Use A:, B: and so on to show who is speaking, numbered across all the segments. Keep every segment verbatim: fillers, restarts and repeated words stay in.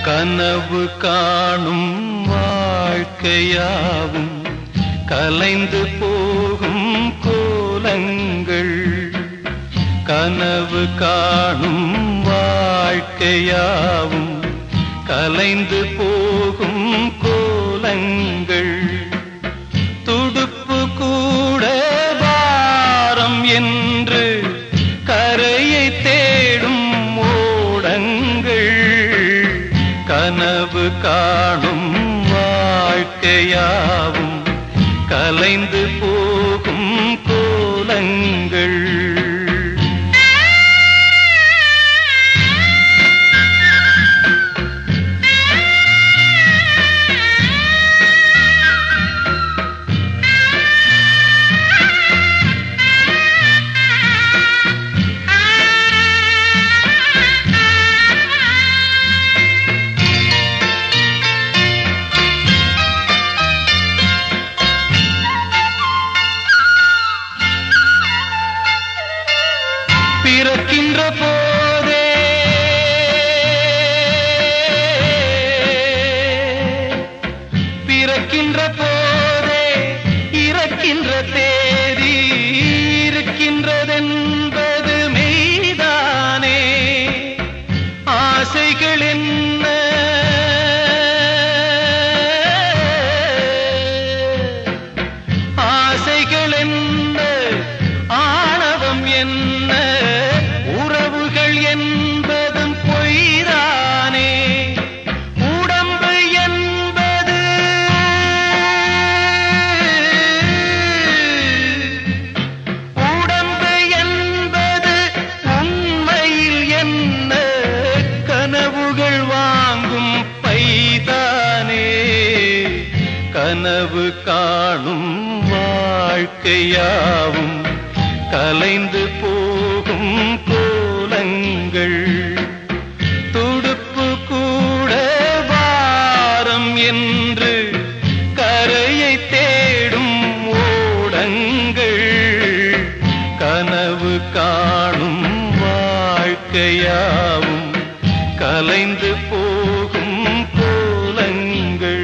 A: கனவு காணும் வாழ்க்கையாவும் கலைந்து போகும் கோலங்கள். கனவு காணும் வாழ்க்கையாவும் கலைந்து போகும் கோலங்கள். துடுப்பு கூட வாரம் என்று கரையை தேடும் ஓடங்கள். கனவு காணும் வாழ்க்கையாவும் கலைந்து போகும் கோலங்கள். பிறக்கின்ற போதே பிறக்கின்ற போதே இறக்கின்ற தேதி இருக்கின்றதென்பது மெய்தானே. ஆசைகள் என்ன ஆசைகள் என்ன ஆணவம் என்ன உறவுகள் என்பதும் பொய்தானே. உடம்பு என்பது உடம்பு என்பது உண்மையில் என்ன கனவுகள் வாங்கும் பைதானே. கனவு காணும் வாழ்க்கையாவும் கலைந்து போகும் கோலங்கள். துடுப்பு கூட வாரம் என்று கரையை தேடும் ஓடங்கள். கனவு காணும் வாழ்க்கையாவும் கலைந்து போகும் கோலங்கள்.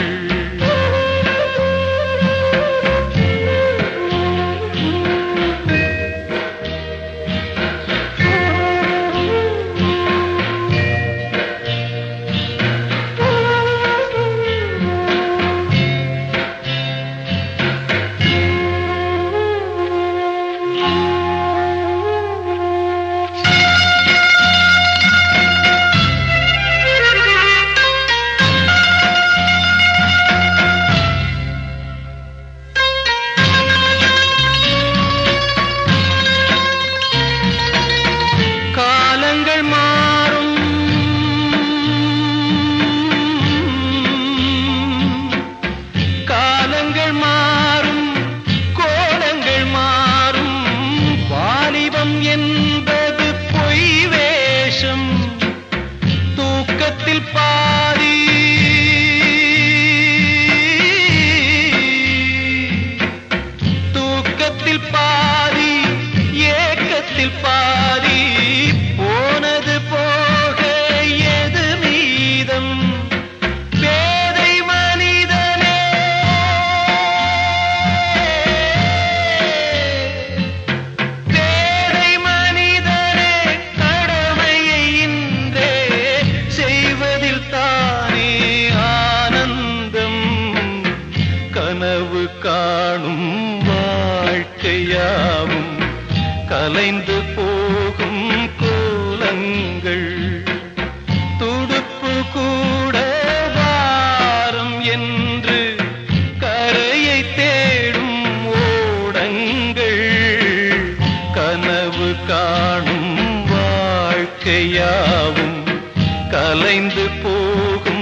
A: என்பது பொய் வேஷம். தூக்கத்தில் பாதி தூக்கத்தில் பாதி ஏக்கத்தில் பாதி போனது போக எது மீதம். பேதை மனிதனே கனவு காணும் வாழ்க்கையாவும் கலைந்து போகும் கோலங்கள். துடுப்பு கூட வாரம் என்று கரையை தேடும் ஓடங்கள். கனவு காணும் வாழ்க்கையாவும் கலைந்து போகும்